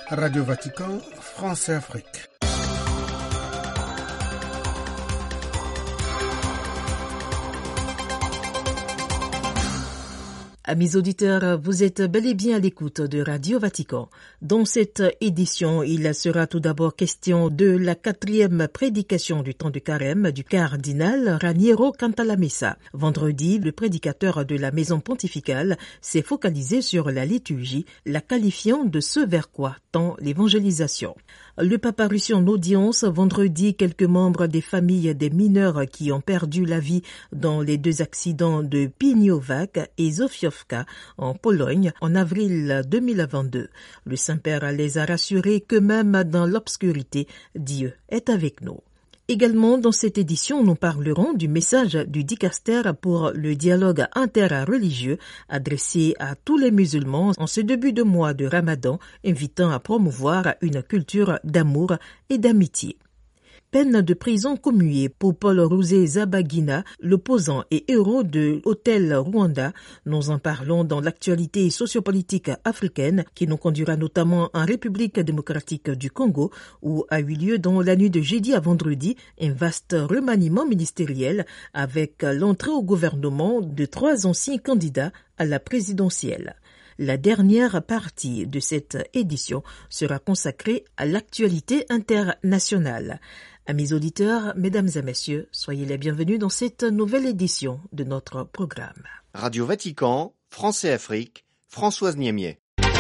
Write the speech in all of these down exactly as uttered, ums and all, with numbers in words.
Radio Vatican, France et Afrique. Amis auditeurs, vous êtes bel et bien à l'écoute de Radio Vatican. Dans cette édition, il sera tout d'abord question de la quatrième prédication du temps de carême du cardinal Raniero Cantalamessa. Vendredi, le prédicateur de la maison pontificale s'est focalisé sur la liturgie, la qualifiant de ce vers quoi tend l'évangélisation. Le pape a reçu en audience vendredi quelques membres des familles des mineurs qui ont perdu la vie dans les deux accidents de Pniovac et Zofiówka en Pologne en avril deux mille vingt-deux. Le Saint-Père les a rassurés que même dans l'obscurité, Dieu est avec nous. Également, dans cette édition, nous parlerons du message du Dicaster pour le dialogue interreligieux adressé à tous les musulmans en ce début de mois de Ramadan, invitant à promouvoir une culture d'amour et d'amitié. Peine de prison commuée pour Paul Rouzé Zabagina, l'opposant et héros de Hôtel Rwanda. Nous en parlons dans l'actualité sociopolitique africaine qui nous conduira notamment en République démocratique du Congo où a eu lieu dans la nuit de jeudi à vendredi un vaste remaniement ministériel avec l'entrée au gouvernement de trois anciens candidats à la présidentielle. La dernière partie de cette édition sera consacrée à l'actualité internationale. Amis auditeurs, mesdames et messieurs, soyez les bienvenus dans cette nouvelle édition de notre programme. Radio Vatican, France et Afrique, Françoise Niemier.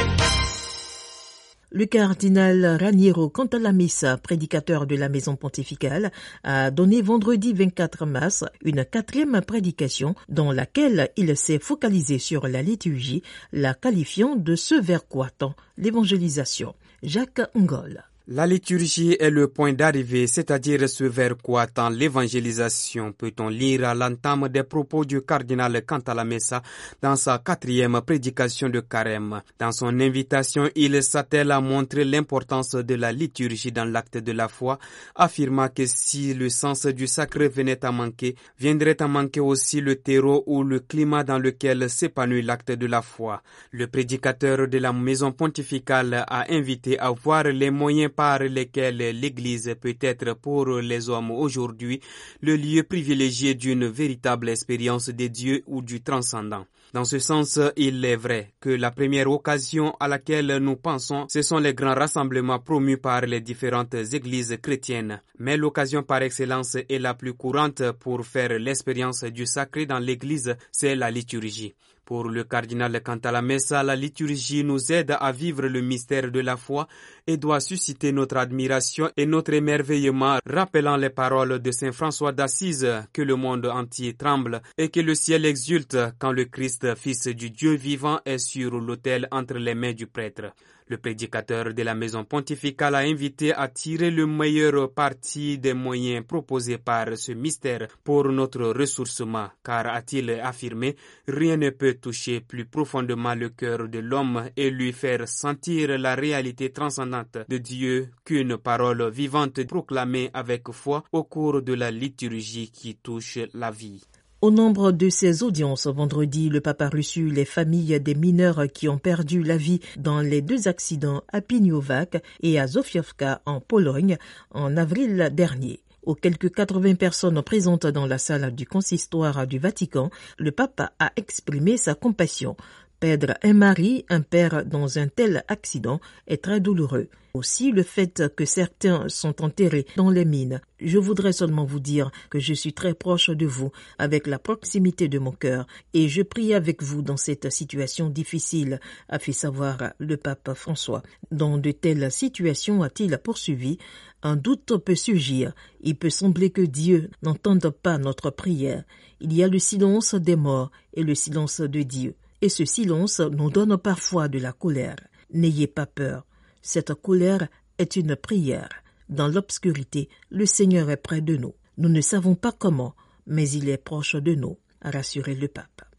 Le cardinal Raniero Cantalamessa, prédicateur de la maison pontificale, a donné vendredi vingt-quatre mars une quatrième prédication dans laquelle il s'est focalisé sur la liturgie, la qualifiant de ce vers quoi tend l'évangélisation. Jacques Ngol. La liturgie est le point d'arrivée, c'est-à-dire ce vers quoi tend l'évangélisation, peut-on lire à l'entame des propos du cardinal Cantalamessa dans sa quatrième prédication de carême. Dans son invitation, il s'attelle à montrer l'importance de la liturgie dans l'acte de la foi, affirmant que si le sens du sacré venait à manquer, viendrait à manquer aussi le terreau ou le climat dans lequel s'épanouit l'acte de la foi. Le prédicateur de la maison pontificale a invité à voir les moyens par lesquels l'Église peut être pour les hommes aujourd'hui le lieu privilégié d'une véritable expérience de Dieu ou du transcendant. Dans ce sens, il est vrai que la première occasion à laquelle nous pensons, ce sont les grands rassemblements promus par les différentes églises chrétiennes. Mais l'occasion par excellence et la plus courante pour faire l'expérience du sacré dans l'Église, c'est la liturgie. Pour le cardinal Cantalamessa, la liturgie nous aide à vivre le mystère de la foi et doit susciter notre admiration et notre émerveillement, rappelant les paroles de saint François d'Assise que le monde entier tremble et que le ciel exulte quand le Christ, fils du Dieu vivant, est sur l'autel entre les mains du prêtre. Le prédicateur de la maison pontificale a invité à tirer le meilleur parti des moyens proposés par ce mystère pour notre ressourcement, car, a-t-il affirmé, rien ne peut toucher plus profondément le cœur de l'homme et lui faire sentir la réalité transcendante de Dieu qu'une parole vivante proclamée avec foi au cours de la liturgie qui touche la vie. Au nombre de ces audiences, vendredi, le pape a reçu les familles des mineurs qui ont perdu la vie dans les deux accidents à Pniovac et à Zofiówka en Pologne en avril dernier. Aux quelques quatre-vingts personnes présentes dans la salle du consistoire du Vatican, le pape a exprimé sa compassion. Perdre un mari, un père dans un tel accident est très douloureux. Aussi le fait que certains sont enterrés dans les mines. Je voudrais seulement vous dire que je suis très proche de vous avec la proximité de mon cœur et je prie avec vous dans cette situation difficile, a fait savoir le pape François. Dans de telles situations, a-t-il poursuivi, un doute peut surgir. Il peut sembler que Dieu n'entende pas notre prière. Il y a le silence des morts et le silence de Dieu. Et ce silence nous donne parfois de la colère. N'ayez pas peur. Cette colère est une prière. Dans l'obscurité, le Seigneur est près de nous. Nous ne savons pas comment, mais il est proche de nous, a rassuré le pape.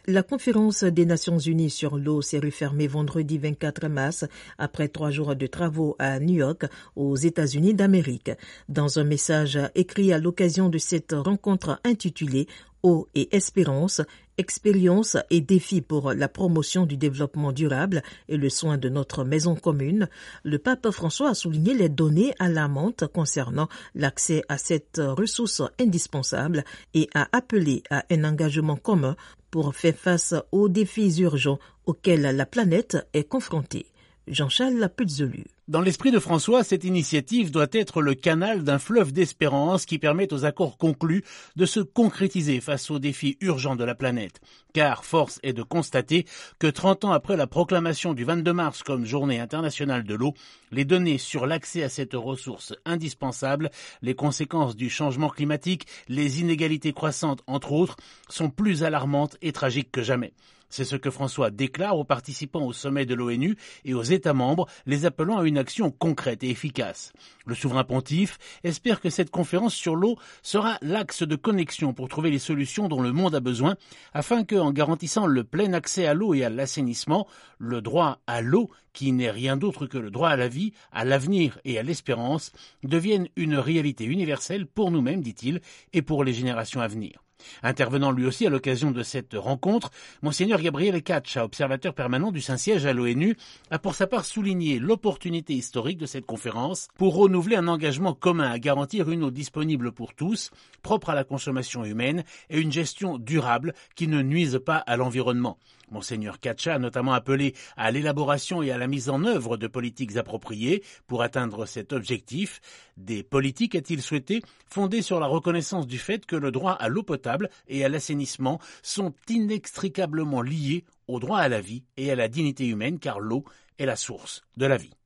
La conférence des Nations Unies sur l'eau s'est refermée vendredi vingt-quatre mars après trois jours de travaux à New York, aux États-Unis d'Amérique. Dans un message écrit à l'occasion de cette rencontre intitulée « Eau et espérance », expériences et défis pour la promotion du développement durable et le soin de notre maison commune, le pape François a souligné les données alarmantes concernant l'accès à cette ressource indispensable et a appelé à un engagement commun pour faire face aux défis urgents auxquels la planète est confrontée. Jean-Charles Puzolu. Dans l'esprit de François, cette initiative doit être le canal d'un fleuve d'espérance qui permette aux accords conclus de se concrétiser face aux défis urgents de la planète. Car force est de constater que trente ans après la proclamation du vingt-deux mars comme journée internationale de l'eau, les données sur l'accès à cette ressource indispensable, les conséquences du changement climatique, les inégalités croissantes entre autres, sont plus alarmantes et tragiques que jamais. C'est ce que François déclare aux participants au sommet de l'ONU et aux États membres, les appelant à une action concrète et efficace. Le souverain pontife espère que cette conférence sur l'eau sera l'axe de connexion pour trouver les solutions dont le monde a besoin, afin que, en garantissant le plein accès à l'eau et à l'assainissement, le droit à l'eau, qui n'est rien d'autre que le droit à la vie, à l'avenir et à l'espérance, devienne une réalité universelle pour nous-mêmes, dit-il, et pour les générations à venir. Intervenant lui aussi à l'occasion de cette rencontre, Monseigneur Gabriel Cacha, observateur permanent du Saint-Siège à l'ONU, a pour sa part souligné l'opportunité historique de cette conférence pour renouveler un engagement commun à garantir une eau disponible pour tous, propre à la consommation humaine et une gestion durable qui ne nuise pas à l'environnement. Monseigneur Cacha a notamment appelé à l'élaboration et à la mise en œuvre de politiques appropriées pour atteindre cet objectif. Des politiques, a-t-il souhaité, fondées sur la reconnaissance du fait que le droit à l'eau potable et à l'assainissement sont inextricablement liés au droit à la vie et à la dignité humaine, car l'eau est la source de la vie.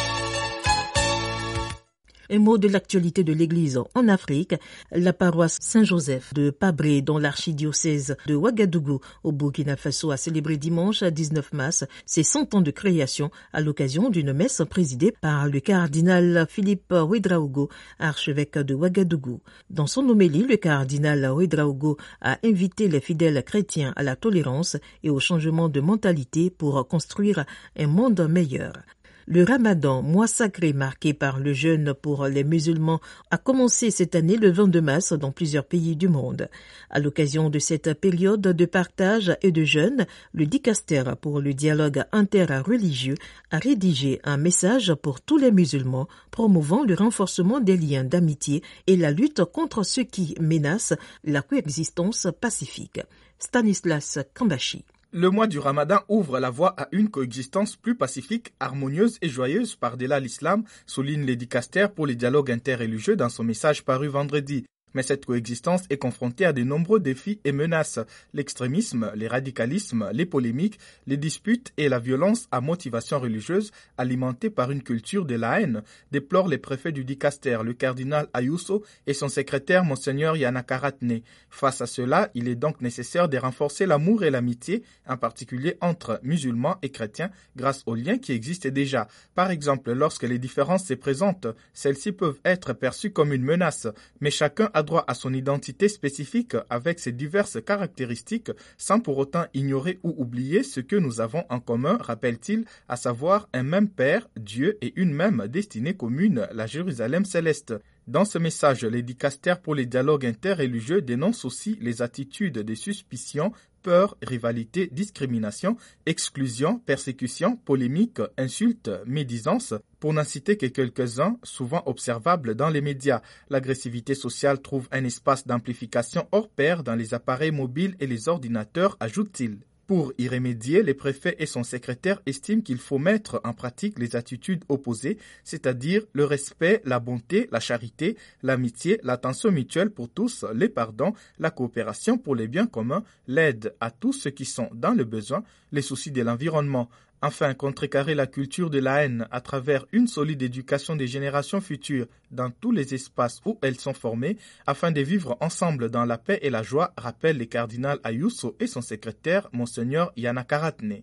Un mot de l'actualité de l'Église en Afrique. La paroisse Saint-Joseph de Pabré, dans l'archidiocèse de Ouagadougou, au Burkina Faso, a célébré dimanche dix-neuf mars ses cent ans de création à l'occasion d'une messe présidée par le cardinal Philippe Ouédraogo, archevêque de Ouagadougou. Dans son homélie, le cardinal Ouédraogo a invité les fidèles chrétiens à la tolérance et au changement de mentalité pour construire un monde meilleur. Le Ramadan, mois sacré marqué par le jeûne pour les musulmans, a commencé cette année le vingt-deux mars dans plusieurs pays du monde. À l'occasion de cette période de partage et de jeûne, le dicaster pour le dialogue interreligieux a rédigé un message pour tous les musulmans promouvant le renforcement des liens d'amitié et la lutte contre ceux qui menacent la coexistence pacifique. Stanislas Kambashi. Le mois du Ramadan ouvre la voie à une coexistence plus pacifique, harmonieuse et joyeuse par-delà l'islam, souligne le dicaster pour les dialogues interreligieux dans son message paru vendredi. Mais cette coexistence est confrontée à de nombreux défis et menaces. L'extrémisme, les radicalismes, les polémiques, les disputes et la violence à motivation religieuse alimentée par une culture de la haine, déplorent les préfets du dicaster, le cardinal Ayuso et son secrétaire Monseigneur Yanakaratne. Face à cela, il est donc nécessaire de renforcer l'amour et l'amitié, en particulier entre musulmans et chrétiens, grâce aux liens qui existent déjà. Par exemple, lorsque les différences se présentent, celles-ci peuvent être perçues comme une menace, mais chacun a droit à son identité spécifique avec ses diverses caractéristiques sans pour autant ignorer ou oublier ce que nous avons en commun, rappelle-t-il, à savoir un même Père, Dieu et une même destinée commune, la Jérusalem céleste. Dans ce message, les dicastères pour les dialogues interreligieux dénoncent aussi les attitudes de suspicion, peur, rivalité, discrimination, exclusion, persécution, polémique, insultes, médisance, pour n'en citer que quelques-uns, souvent observables dans les médias. L'agressivité sociale trouve un espace d'amplification hors pair dans les appareils mobiles et les ordinateurs, ajoute-t-il. Pour y remédier, le préfet et son secrétaire estiment qu'il faut mettre en pratique les attitudes opposées, c'est-à-dire le respect, la bonté, la charité, l'amitié, l'attention mutuelle pour tous, les pardons, la coopération pour les biens communs, l'aide à tous ceux qui sont dans le besoin, les soucis de l'environnement. Enfin, contrecarrer la culture de la haine à travers une solide éducation des générations futures dans tous les espaces où elles sont formées, afin de vivre ensemble dans la paix et la joie, rappelle le cardinal Ayuso et son secrétaire, Monseigneur Yanakaratne.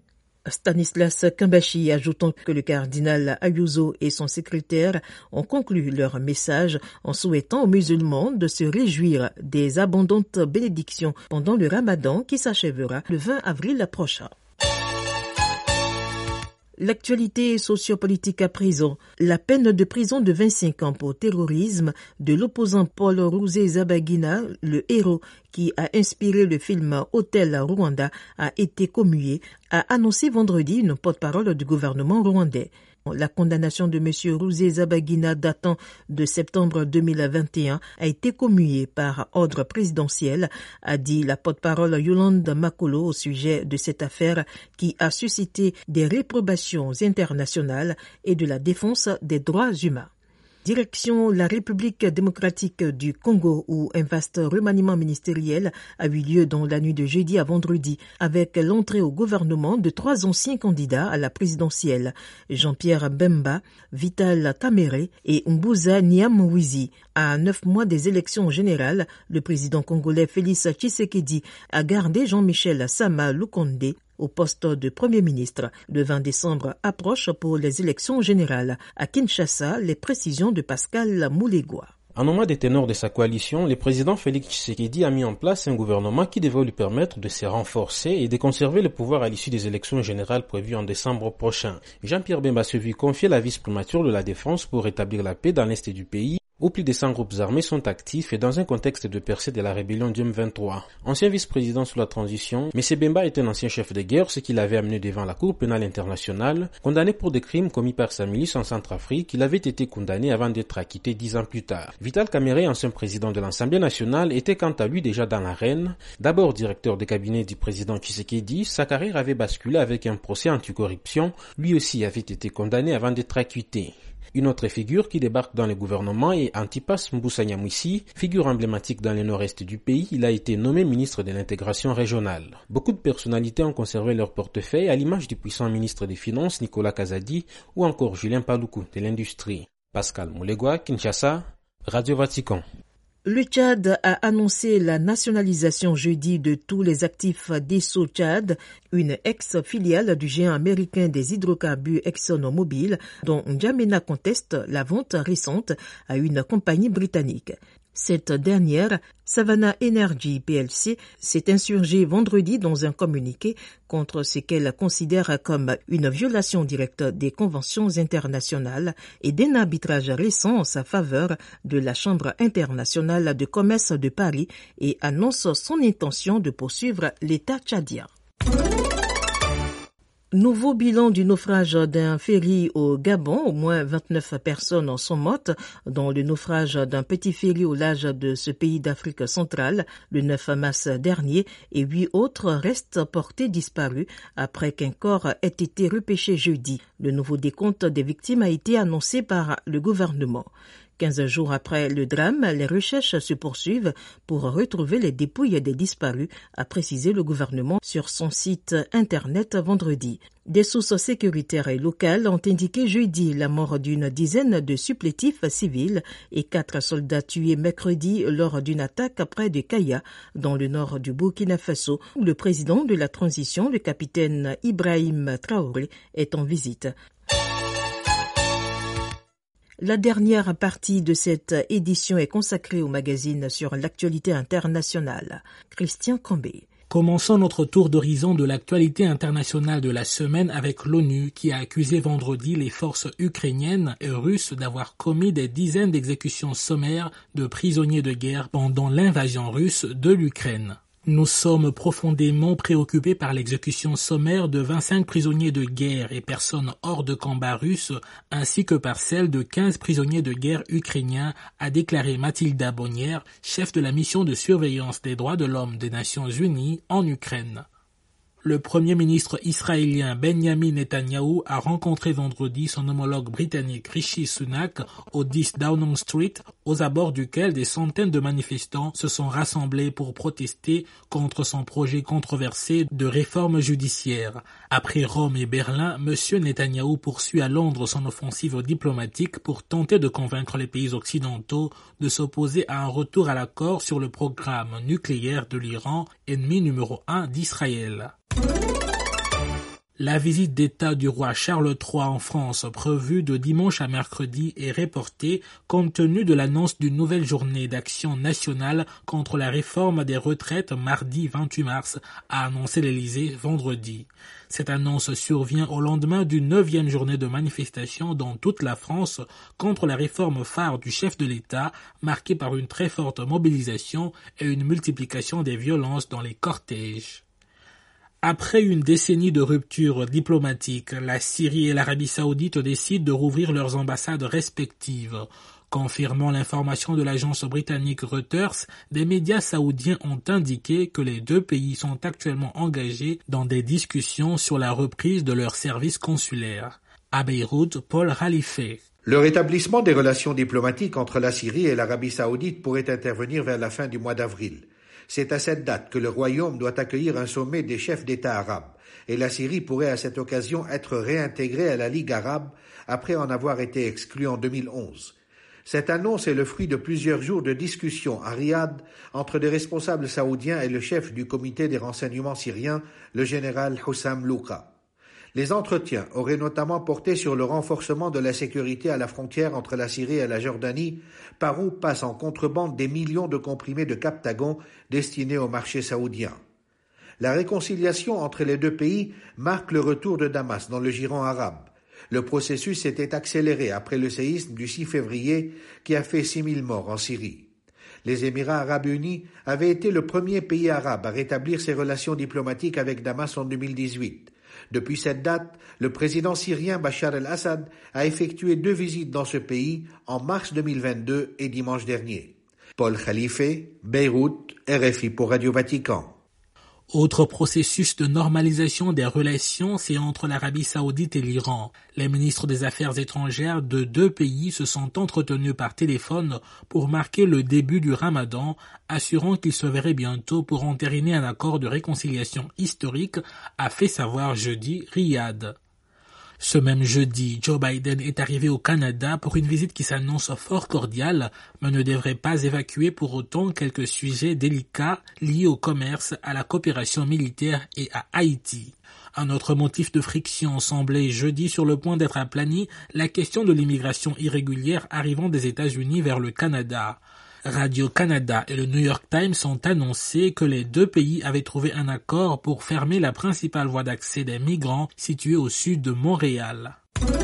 Stanislas Kambashi, ajoutant que le cardinal Ayuso et son secrétaire ont conclu leur message en souhaitant aux musulmans de se réjouir des abondantes bénédictions pendant le Ramadan qui s'achèvera le vingt avril prochain. L'actualité sociopolitique à présent. La peine de prison de vingt-cinq ans pour terrorisme de l'opposant Paul Rusesabagina, le héros qui a inspiré le film Hôtel Rwanda, a été commuée, a annoncé vendredi une porte-parole du gouvernement rwandais. La condamnation de M. Rusesabagina datant de septembre deux mille vingt et un a été commuée par ordre présidentiel, a dit la porte-parole Yolande Makolo au sujet de cette affaire qui a suscité des réprobations internationales et de la défense des droits humains. Direction la République démocratique du Congo où un vaste remaniement ministériel a eu lieu dans la nuit de jeudi à vendredi avec l'entrée au gouvernement de trois anciens candidats à la présidentielle, Jean-Pierre Bemba, Vital Kamerhe et Mbusa Nyamwizi. À neuf mois des élections générales, le président congolais Félix Tshisekedi a gardé Jean-Michel Sama Lukonde au poste de Premier ministre. Le vingt décembre approche pour les élections générales. À Kinshasa, les précisions de Pascal Moulegua. En nommant des ténors de sa coalition, le président Félix Tshisekedi a mis en place un gouvernement qui devait lui permettre de se renforcer et de conserver le pouvoir à l'issue des élections générales prévues en décembre prochain. Jean-Pierre Bemba se vit confier la vice-primature de la défense pour rétablir la paix dans l'est du pays, où plus de cent groupes armés sont actifs et dans un contexte de percée de la rébellion du M vingt-trois. Ancien vice-président sous la transition, M. Bemba est un ancien chef de guerre, ce qui l'avait amené devant la Cour pénale internationale, condamné pour des crimes commis par sa milice en Centrafrique. Il avait été condamné avant d'être acquitté dix ans plus tard. Vital Kamerhe, ancien président de l'Assemblée nationale, était quant à lui déjà dans l'arène. D'abord directeur de cabinet du président Tshisekedi, sa carrière avait basculé avec un procès anticorruption. Lui aussi avait été condamné avant d'être acquitté. Une autre figure qui débarque dans le gouvernement est Antipas Mbusa Nyamwisi, figure emblématique dans le nord-est du pays. Il a été nommé ministre de l'intégration régionale. Beaucoup de personnalités ont conservé leur portefeuille, à l'image du puissant ministre des Finances Nicolas Kazadi ou encore Julien Paluku de l'industrie. Pascal Moulegua, Kinshasa, Radio Vatican. Le Tchad a annoncé la nationalisation jeudi de tous les actifs d'Esso Tchad, une ex-filiale du géant américain des hydrocarbures ExxonMobil, dont N'Djamena conteste la vente récente à une compagnie britannique. Cette dernière, Savannah Energy P L C, s'est insurgée vendredi dans un communiqué contre ce qu'elle considère comme une violation directe des conventions internationales et d'un arbitrage récent en sa faveur de la Chambre internationale de commerce de Paris et annonce son intention de poursuivre l'État tchadien. Nouveau bilan du naufrage d'un ferry au Gabon. Au moins vingt-neuf personnes en sont mortes dans le naufrage d'un petit ferry au large de ce pays d'Afrique centrale le neuf mars dernier et huit autres restent portés disparus après qu'un corps ait été repêché jeudi. Le nouveau décompte des victimes a été annoncé par le gouvernement. Quinze jours après le drame, les recherches se poursuivent pour retrouver les dépouilles des disparus, a précisé le gouvernement sur son site internet vendredi. Des sources sécuritaires et locales ont indiqué jeudi la mort d'une dizaine de supplétifs civils et quatre soldats tués mercredi lors d'une attaque près de Kaya, dans le nord du Burkina Faso, où le président de la transition, le capitaine Ibrahim Traoré, est en visite. La dernière partie de cette édition est consacrée au magazine sur l'actualité internationale. Christian Cambé. Commençons notre tour d'horizon de l'actualité internationale de la semaine avec l'ONU qui a accusé vendredi les forces ukrainiennes et russes d'avoir commis des dizaines d'exécutions sommaires de prisonniers de guerre pendant l'invasion russe de l'Ukraine. Nous sommes profondément préoccupés par l'exécution sommaire de vingt-cinq prisonniers de guerre et personnes hors de combat russes, ainsi que par celle de quinze prisonniers de guerre ukrainiens, a déclaré Mathilda Bonnière, chef de la mission de surveillance des droits de l'homme des Nations Unies en Ukraine. Le premier ministre israélien Benjamin Netanyahou a rencontré vendredi son homologue britannique Rishi Sunak au dix Downing Street, aux abords duquel des centaines de manifestants se sont rassemblés pour protester contre son projet controversé de réforme judiciaire. Après Rome et Berlin, M. Netanyahou poursuit à Londres son offensive diplomatique pour tenter de convaincre les pays occidentaux de s'opposer à un retour à l'accord sur le programme nucléaire de l'Iran, ennemi numéro un d'Israël. La visite d'État du roi Charles trois en France, prévue de dimanche à mercredi, est reportée compte tenu de l'annonce d'une nouvelle journée d'action nationale contre la réforme des retraites mardi vingt-huit mars, a annoncé l'Élysée vendredi. Cette annonce survient au lendemain d'une neuvième journée de manifestation dans toute la France contre la réforme phare du chef de l'État, marquée par une très forte mobilisation et une multiplication des violences dans les cortèges. Après une décennie de rupture diplomatique, la Syrie et l'Arabie saoudite décident de rouvrir leurs ambassades respectives. Confirmant l'information de l'agence britannique Reuters, des médias saoudiens ont indiqué que les deux pays sont actuellement engagés dans des discussions sur la reprise de leurs services consulaires. À Beyrouth, Paul Khalife. Le rétablissement des relations diplomatiques entre la Syrie et l'Arabie saoudite pourrait intervenir vers la fin du mois d'avril. C'est à cette date que le Royaume doit accueillir un sommet des chefs d'État arabes, et la Syrie pourrait à cette occasion être réintégrée à la Ligue arabe après en avoir été exclue en deux mille onze. Cette annonce est le fruit de plusieurs jours de discussions à Riyad entre des responsables saoudiens et le chef du comité des renseignements syriens, le général Hussam Louqa. Les entretiens auraient notamment porté sur le renforcement de la sécurité à la frontière entre la Syrie et la Jordanie, par où passent en contrebande des millions de comprimés de Captagon destinés au marché saoudien. La réconciliation entre les deux pays marque le retour de Damas dans le giron arabe. Le processus s'était accéléré après le séisme du six février qui a fait six mille morts en Syrie. Les Émirats arabes unis avaient été le premier pays arabe à rétablir ses relations diplomatiques avec Damas en deux mille dix-huit. Depuis cette date, le président syrien Bachar el-Assad a effectué deux visites dans ce pays en mars deux mille vingt-deux et dimanche dernier. Paul Khalife, Beyrouth, R F I pour Radio Vatican. Autre processus de normalisation des relations, c'est entre l'Arabie saoudite et l'Iran. Les ministres des Affaires étrangères de deux pays se sont entretenus par téléphone pour marquer le début du Ramadan, assurant qu'ils se verraient bientôt pour entériner un accord de réconciliation historique, a fait savoir jeudi Riyad. Ce même jeudi, Joe Biden est arrivé au Canada pour une visite qui s'annonce fort cordiale, mais ne devrait pas évacuer pour autant quelques sujets délicats liés au commerce, à la coopération militaire et à Haïti. Un autre motif de friction semblait jeudi sur le point d'être aplani, la question de l'immigration irrégulière arrivant des États-Unis vers le Canada. Radio-Canada et le New York Times ont annoncé que les deux pays avaient trouvé un accord pour fermer la principale voie d'accès des migrants située au sud de Montréal.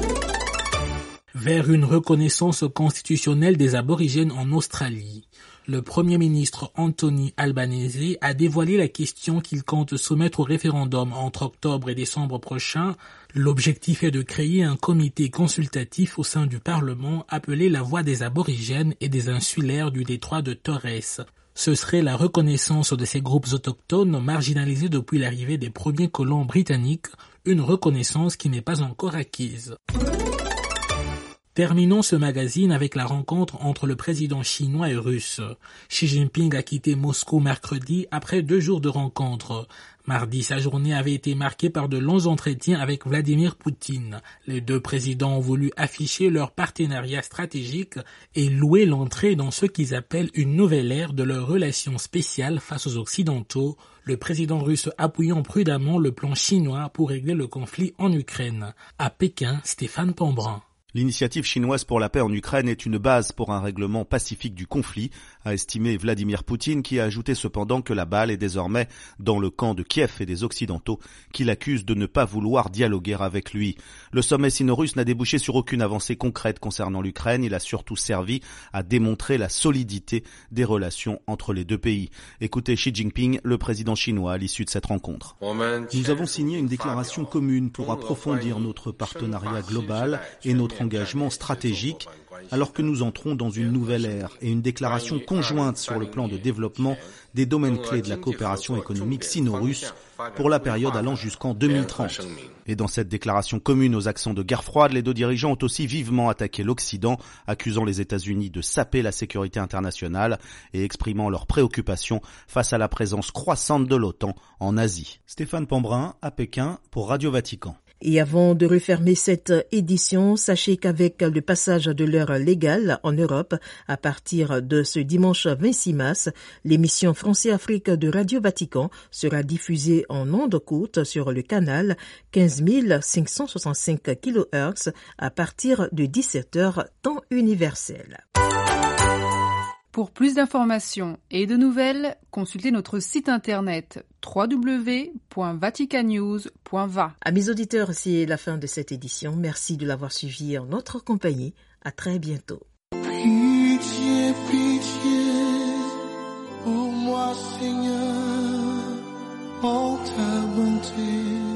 Vers une reconnaissance constitutionnelle des aborigènes en Australie. Le Premier ministre Anthony Albanese a dévoilé la question qu'il compte soumettre au référendum entre octobre et décembre prochain. L'objectif est de créer un comité consultatif au sein du Parlement appelé la Voix des aborigènes et des insulaires du détroit de Torres. Ce serait la reconnaissance de ces groupes autochtones marginalisés depuis l'arrivée des premiers colons britanniques, une reconnaissance qui n'est pas encore acquise. Terminons ce magazine avec la rencontre entre le président chinois et russe. Xi Jinping a quitté Moscou mercredi après deux jours de rencontre. Mardi, sa journée avait été marquée par de longs entretiens avec Vladimir Poutine. Les deux présidents ont voulu afficher leur partenariat stratégique et louer l'entrée dans ce qu'ils appellent une nouvelle ère de leurs relations spéciales face aux Occidentaux, le président russe appuyant prudemment le plan chinois pour régler le conflit en Ukraine. À Pékin, Stéphane Pambrin. L'initiative chinoise pour la paix en Ukraine est une base pour un règlement pacifique du conflit, a estimé Vladimir Poutine, qui a ajouté cependant que la balle est désormais dans le camp de Kiev et des Occidentaux, qui l'accusent de ne pas vouloir dialoguer avec lui. Le sommet sino-russe n'a débouché sur aucune avancée concrète concernant l'Ukraine, il a surtout servi à démontrer la solidité des relations entre les deux pays. Écoutez Xi Jinping, le président chinois, à l'issue de cette rencontre. Nous avons signé une déclaration commune pour approfondir notre partenariat global et notre engagement stratégique, alors que nous entrons dans une nouvelle ère et une déclaration conjointe sur le plan de développement des domaines clés de la coopération économique sino-russe pour la période allant jusqu'en deux mille trente. Et dans cette déclaration commune aux accents de guerre froide, les deux dirigeants ont aussi vivement attaqué l'Occident, accusant les États-Unis de saper la sécurité internationale et exprimant leurs préoccupations face à la présence croissante de l'OTAN en Asie. Stéphane Pambrin, à Pékin, pour Radio Vatican. Et avant de refermer cette édition, sachez qu'avec le passage de l'heure légale en Europe, à partir de ce dimanche vingt-six mars, l'émission France-Afrique de Radio Vatican sera diffusée en ondes courtes sur le canal quinze mille cinq cent soixante-cinq kilohertz à partir de dix-sept heures temps universel. Pour plus d'informations et de nouvelles, consultez notre site internet w w w point vaticanews point v a. Amis auditeurs, c'est la fin de cette édition. Merci de l'avoir suivi en notre compagnie. À très bientôt. Pitié, pitié, pour moi, Seigneur, en ta bonté.